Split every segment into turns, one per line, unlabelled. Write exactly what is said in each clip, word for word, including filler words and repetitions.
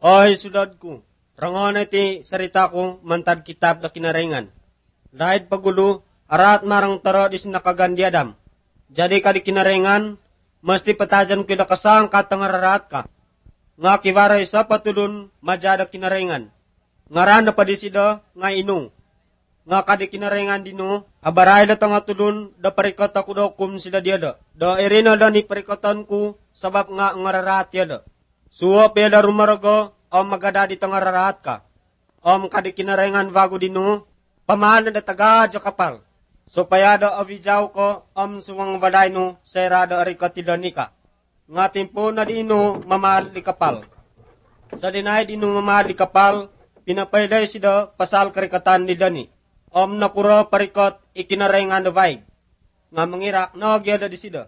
Oy sudadku, rangon iti sarita ko mantad kitab da kinarengan. Dahil pagulo, arat marang taro di sinakagandiadam. Jadi ka di kinarengan, mesti patajan ko da kasang katangararat ka. Nga kiwaray sa patulun majada kinarengan. Ngaran na padisida nga inu. Nga kadi kinarengan dino, abaray da tanga tulun da parikot ako da kum sila diada. Da irina da ni parikotan ko sabab nga ngararat yada. Suwa peda rumarago om magada di tangararat ka. Om kadi kinarengan vago dino, pamana da taga jo kapal. So payada avijaw ko om suwang walay no serada arikotida nika. Nga timpo na dino mamahal di kapal. Sa dinay dino mamahal di kapal, pinapayday sida pasal karikatan ni Dani. Om nakuro parikot ikinarengan da vaig. Nga mangirak no gyada di sida.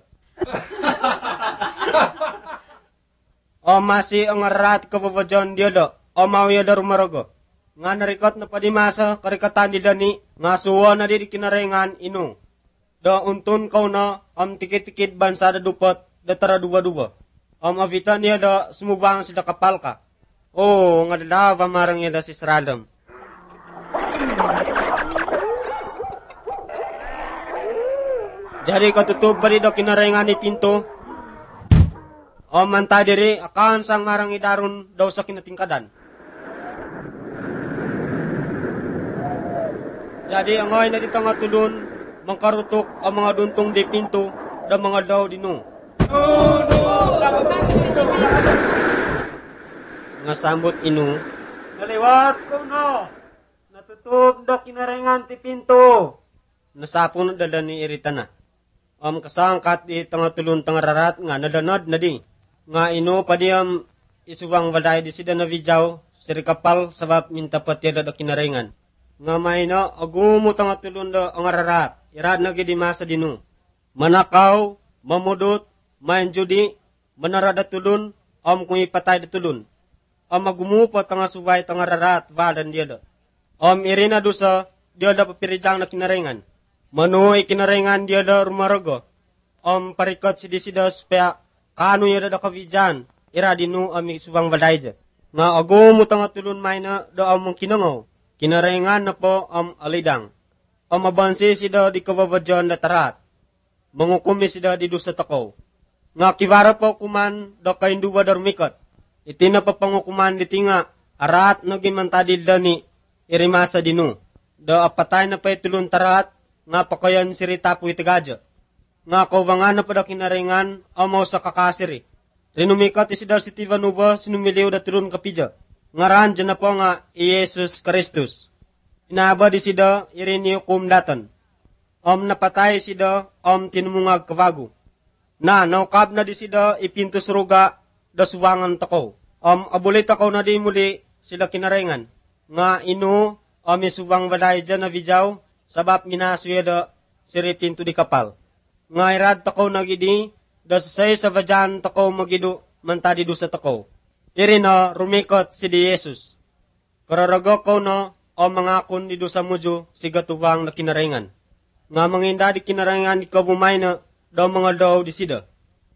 Om masih ang arat kababajon diada. Om awya da rumarago. Nga narikot na padimasa karikatan ni Dani. Nga suwa na di kinarengan inu. Da untun kau na om tikit-tikit bansa da dupot da tara duwa-duwa. Om avita niya da sumubang sida kapal ka. Oh, nga dalawa marang niya da si Sradam. Jadi katutub bali da kinarengan ni pinto. Om manta diri akan sang marang idarun daw sa kinatingkadan. Jadi angoy na dito nga tulun, mangkarutok ang mga duntong di pinto da mga daw dino. Nga sambot inu, naliwat ko no, natutub da kinarengan ti pinto. Nasapon da ni irita na. Om kasangkat di tanga tulun tangararat nga nadanod na di. Nga inu padiyam isuwang walay di sida na vijaw siri kapal sabab minta patya da kinarengan. Nga may na agumo tanga tulun da ang ararat. Irad na gidi masa dinu. Manakaw, mamudot, main judi, manarada tulun, om kung ipatay da tulun. Om agumupo tanga suway tanga rarat, vadan dia da. Om irina dusa, dia da papirijang na kinarengan. Manu ikinarengan dia da rumarago. Om parikot si disidas paya kanu ya da kavijan. Ira dinu om subang balay ja. Nga agumo tanga tulun may na da om kinangaw. Kinarengan na po om alidang. Om abansi sida di kababajon da tarat. Mangukumi sida di dusa takaw. Nga kiwara po kuman da kainduwa darmikot. Iti na papangukuman di tinga, arat no gimantadil dani, irimasa dinu. Da apatay na pa'y tulun tarat, nga pakayan sirita po itigadya. Nga kawangan na pada kinarengan, amaw sa kakasiri. Rinumikot isidar si Tivanuba, sinumiliw da tulun kapidya. Ngaran dyan na po nga, Iesus Kristus. Inaba di sida, iriniyo kumdatan. Om napatay sida, om tinumungag kavago. Na, naukab na di sida, ipintos ruga, da suwangan tako. Om abulit ako na di muli sila kinarengan. Nga inu om isuwang walay dyan na vijaw sabab minasuya da siripinto di kapal. Nga irad tako na gidi da sasay sa vajan tako magido mantadi do sa tako. Iri na rumikot si di Jesus. Kararago ko na o mga kun di do sa mudyo si gatuwang na kinarengan. Nga manginda di kinarengan di kabumay na daw mga daw di sida.